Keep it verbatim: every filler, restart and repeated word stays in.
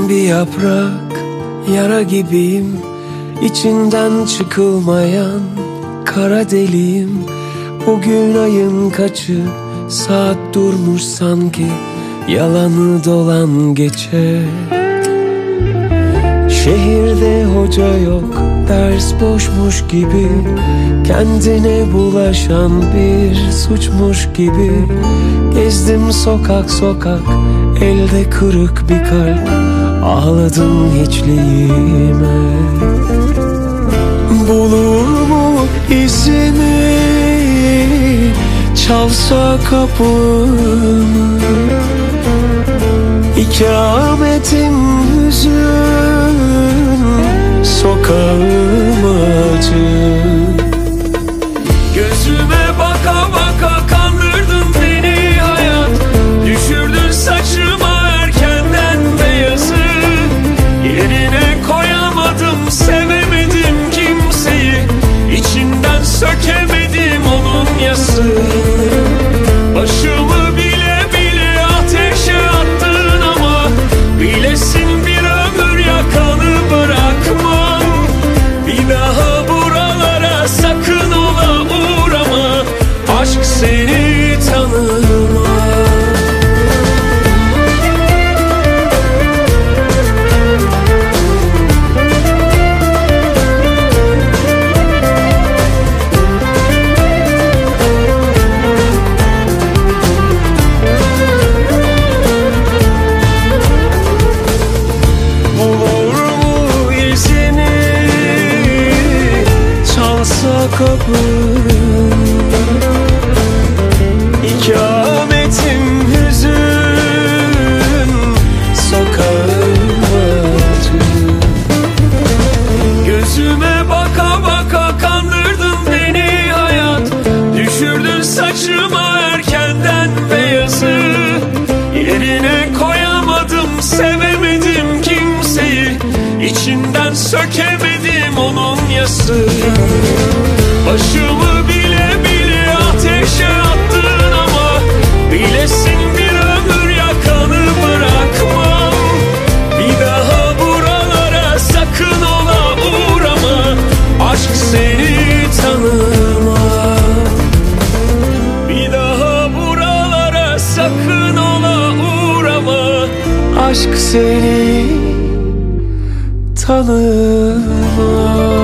Ben bir yaprak, yara gibiyim, içinden çıkılmayan kara deliyim. Bugün ayın kaçı, saat durmuş sanki, yalanı dolan geçe. Şehirde hoca yok, ders boşmuş gibi, kendine bulaşan bir suçmuş gibi. Gezdim sokak sokak, elde kırık bir kalp, ağladım hiçliğime. Bulur mu izini, çalsa kapımı, İkametim hüzün, sokağım acı. Gözüme baka baka kandırdın beni hayat, düşürdün saçıma erkenden beyazı. Yerine koyamadım, sevemedim kimseyi, içinden sökemedim onun yası. Başımı bile bile ateşe attın ama bilesin bir ömür yakanı bırakmam. Bir daha buralara sakın ola uğrama, aşk seni tanımaz. Kapım, İkametim hüzün, sokağım acı. Gözüme baka baka kandırdın beni hayat, düşürdün saçıma erkenden beyazı. Yerine koyamadım, sevemedim kimseyi, içinden sökemedim onun yası. Başımı bile bile ateşe attın ama bilesin bir ömür yakanı bırakmam. Bir daha buralara sakın ola uğrama, aşk seni tanımaz. Bir daha buralara sakın ola uğrama, aşk seni tanımaz.